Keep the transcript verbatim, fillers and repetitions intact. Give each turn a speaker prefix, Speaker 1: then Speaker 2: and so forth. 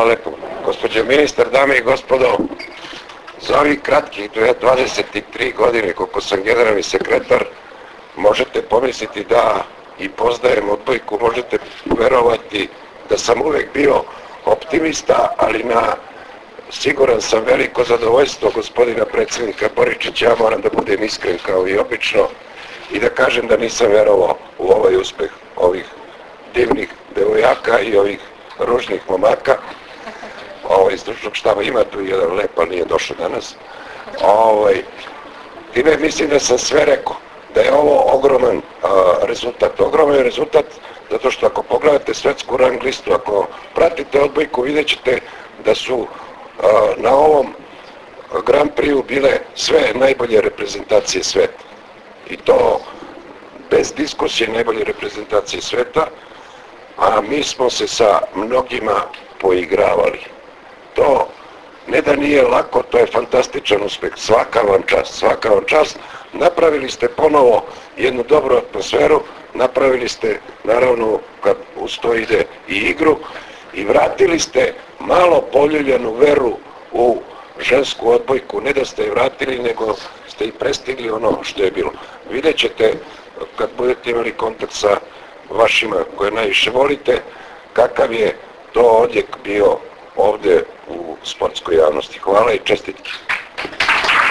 Speaker 1: lepo. Gospođo ministar, dame i gospodo, za ovih kratkih dvadeset tri godine koliko sam generalni sekretar, možete pomisliti da i poznajem odbojku, možete verovati da sam uvek bio optimista, ali na siguran sam veliko zadovoljstvo gospodina predsjednika Boričića. Ja moram da budem iskren kao i obično i da kažem da nisam verovao u ovaj uspeh ovih divnih devojaka i ovih ružnih momaka. Iz stručnog štaba ima tu jedan lep, ali nije došao danas. Time mislim da sam sve rekao, da je ovo ogroman rezultat. Ogroman rezultat zato što ako pogledate svetsku rang listu, ako pratite odbojku, vidjet ćete da su na ovom Grand Prix-u bile sve najbolje reprezentacije sveta. I to bez diskusije najbolje reprezentacije sveta, a mi smo se sa mnogima poigravali. To ne da nije lako, to je fantastičan uspeh. Svaka vam čast, svaka vam čast. Napravili ste ponovo jednu dobru atmosferu, napravili ste, naravno, kad uz to ide i igru, i vratili ste malo poljuljanu veru u žensku odbojku. Ne da ste je vratili, nego ste i prestigli ono što je bilo. Vidjet ćete, kad budete imali kontakt sa vašima koje najviše volite, kakav je to odjek bio ovde u sportskoj javnosti. Hvala i čestitke.